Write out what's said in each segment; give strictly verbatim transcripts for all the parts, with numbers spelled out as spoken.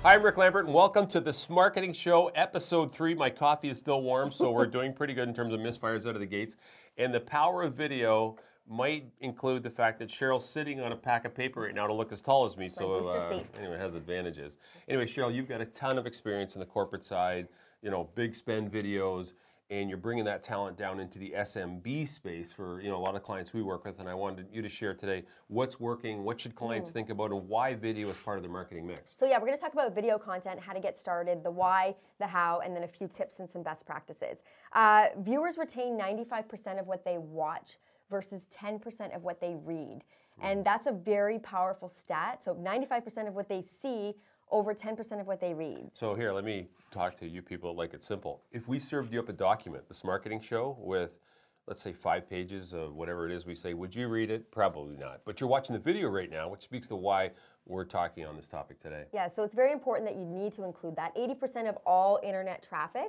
Hi, I'm Rick Lambert, and welcome to the Smarketing Show, episode three. My coffee is still warm, so we're doing pretty good in terms of misfires out of the gates. And the power of video might include the fact that Cheryl's sitting on a pack of paper right now to look as tall as me, so uh, anyway, it has advantages. Anyway, Cheryl, you've got a ton of experience in the corporate side, you know, big spend videos, and you're bringing that talent down into the S M B space for, you know, a lot of clients we work with, and I wanted you to share today what's working, what should clients mm. think about, and why video is part of their marketing mix. So yeah, we're going to talk about video content, how to get started, the why, the how, and then a few tips and some best practices. Uh, viewers retain ninety-five percent of what they watch versus ten percent of what they read. And that's a very powerful stat. So ninety-five percent of what they see over ten percent of what they read. So here, let me talk to you people that like it simple. If we served you up a document, the Smarketing Show, with, let's say, five pages of whatever it is we say, would you read it? Probably not. But you're watching the video right now, which speaks to why we're talking on this topic today. Yeah, so it's very important that you need to include that. eighty percent of all internet traffic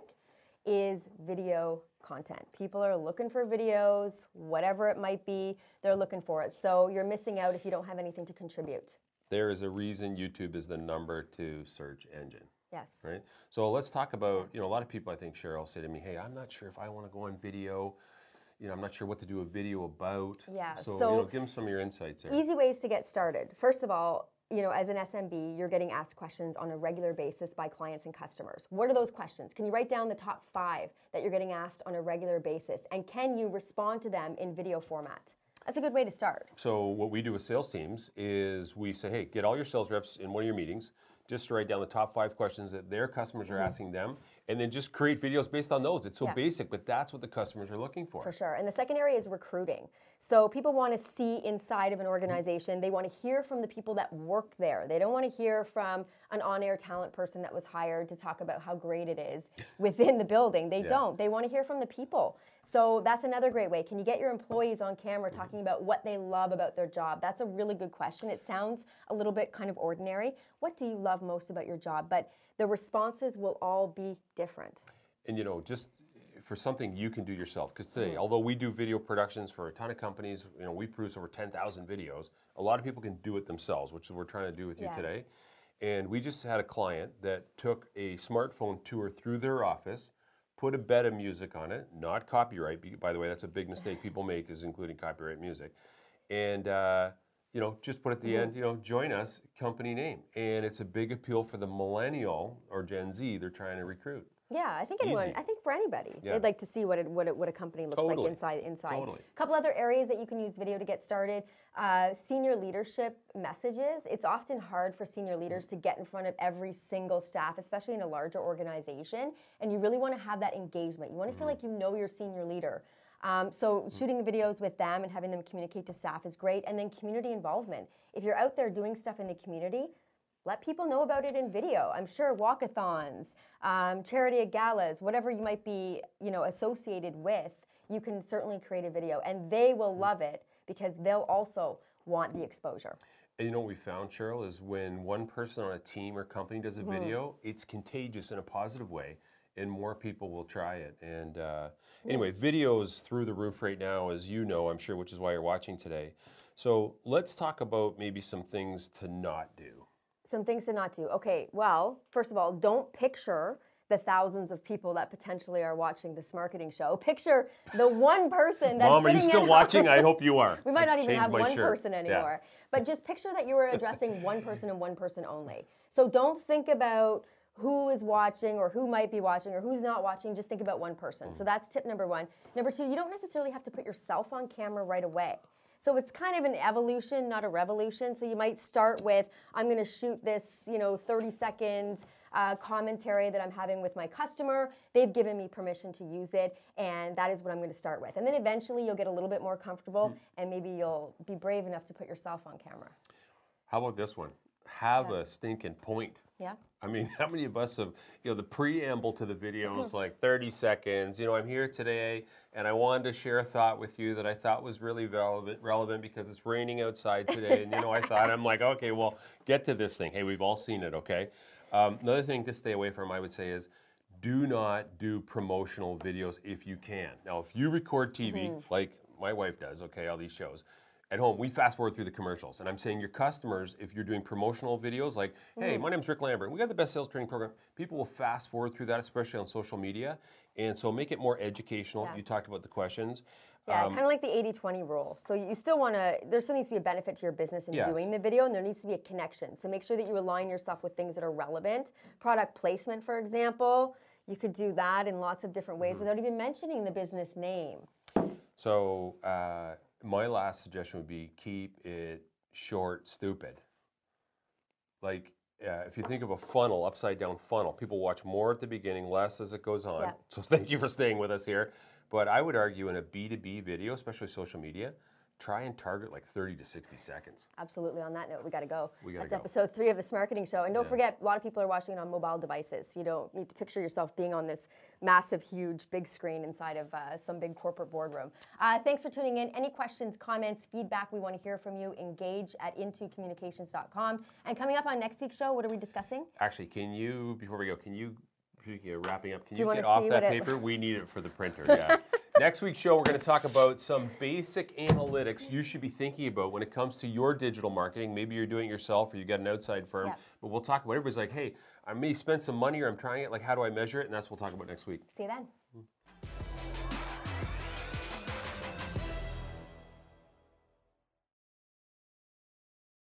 is video content. People are looking for videos, whatever it might be, they're looking for it. So you're missing out if you don't have anything to contribute. There is a reason YouTube is the number two search engine. Yes. Right? So let's talk about, you know, a lot of people, I think, Cheryl, say to me, hey, I'm not sure if I want to go on video. You know, I'm not sure what to do a video about. Yeah. So, so you know, give them some of your insights there. Easy ways to get started. First of all, you know, as an S M B, you're getting asked questions on a regular basis by clients and customers. What are those questions? Can you write down the top five that you're getting asked on a regular basis? And can you respond to them in video format? That's a good way to start. So what we do with sales teams is we say, hey, get all your sales reps in one of your meetings, just to write down the top five questions that their customers are mm-hmm. asking them, and then just create videos based on those. It's so yeah. basic, but that's what the customers are looking for. For sure. And the second area is recruiting. So people want to see inside of an organization. Mm-hmm. They want to hear from the people that work there. They don't want to hear from an on-air talent person that was hired to talk about how great it is within the building. They yeah. don't. They want to hear from the people. So that's another great way. Can you get your employees on camera talking about what they love about their job? That's a really good question. It sounds a little bit kind of ordinary. What do you love most about your job? But the responses will all be different. And you know, just for something you can do yourself, because today, mm-hmm. although we do video productions for a ton of companies, you know, we produce over ten thousand videos, a lot of people can do it themselves, which is what we're trying to do with you yeah. today. And we just had a client that took a smartphone tour through their office, put a bed of music on it, not copyright. By the way, that's a big mistake people make, is including copyright music. And, uh, you know, just put at the mm-hmm. end, you know, join us, company name. And it's a big appeal for the millennial or Gen Z they're trying to recruit. Yeah, I think anyone, Easy. I think for anybody, yeah. they'd like to see what it, what it, what a company looks totally. like inside. inside. Totally. A couple other areas that you can use video to get started. Uh, senior leadership messages. It's often hard for senior leaders to get in front of every single staff, especially in a larger organization. And you really want to have that engagement. You want to mm-hmm. feel like you know your senior leader. Um, so mm-hmm. shooting videos with them and having them communicate to staff is great. And then community involvement. If you're out there doing stuff in the community, let people know about it in video. I'm sure walkathons, um, charity galas, whatever you might be, you know, associated with, you can certainly create a video, and they will love it because they'll also want the exposure. And you know what we found, Cheryl, is when one person on a team or company does a mm-hmm. video, it's contagious in a positive way, and more people will try it. And uh, anyway, video is through the roof right now, as you know, I'm sure, which is why you're watching today. So let's talk about maybe some things to not do. Some things to not do. Okay, well, first of all, don't picture the thousands of people that potentially are watching this Smarketing Show. Picture the one person that's Mom, are you still watching? I hope you are. We might not I even have one shirt. person anymore. Yeah. But just picture that you were addressing one person and one person only. So don't think about who is watching or who might be watching or who's not watching. Just think about one person. Mm. So that's tip number one. Number two, you don't necessarily have to put yourself on camera right away. So it's kind of an evolution, not a revolution. So you might start with, I'm going to shoot this, you know, thirty second uh, commentary that I'm having with my customer. They've given me permission to use it, and that is what I'm going to start with. And then eventually you'll get a little bit more comfortable, mm. and maybe you'll be brave enough to put yourself on camera. How about this one? Have yeah. a stinking point. Yeah. I mean, how many of us have, you know, the preamble to the video is like thirty seconds. You know, I'm here today, and I wanted to share a thought with you that I thought was really relevant, relevant because it's raining outside today. And, you know, I thought, I'm like, okay, well, get to this thing. Hey, we've all seen it, okay? Um, another thing to stay away from, I would say, is do not do promotional videos if you can. Now, if you record T V, mm-hmm. like my wife does, okay, all these shows, at home, we fast forward through the commercials. And I'm saying your customers, if you're doing promotional videos like, hey, my name's Rick Lambert, we got the best sales training program, people will fast forward through that, especially on social media. And so make it more educational. Yeah. You talked about the questions. Yeah, Um, kind of like the eighty twenty rule. So you still want to, there still needs to be a benefit to your business in Yes. doing the video, and there needs to be a connection. So make sure that you align yourself with things that are relevant. Product placement, for example, you could do that in lots of different ways without even mentioning the business name. So uh, my last suggestion would be keep it short, stupid. Like uh, if you think of a funnel, upside down funnel, people watch more at the beginning, less as it goes on. Yeah. So thank you for staying with us here. But I would argue in a B two B video, especially social media, try and target like thirty to sixty seconds. Absolutely. On that note, we got to go. We gotta That's go. episode three of the Marketing Show. And don't Yeah. forget, a lot of people are watching it on mobile devices. You don't need to picture yourself being on this massive, huge, big screen inside of uh, some big corporate boardroom. Uh, thanks for tuning in. Any questions, comments, feedback, we want to hear from you. Engage at into communications dot com. And coming up on next week's show, what are we discussing? Actually, can you, before we go, can you, speaking of wrapping up, can Do you you, wanna get off see that what it- paper? We need it for the printer, yeah. Next week's show, we're going to talk about some basic analytics you should be thinking about when it comes to your digital marketing. Maybe you're doing it yourself or you got an outside firm. Yeah. But we'll talk about, everybody's like, hey, I may spend some money or I'm trying it. Like, how do I measure it? And that's what we'll talk about next week. See you then.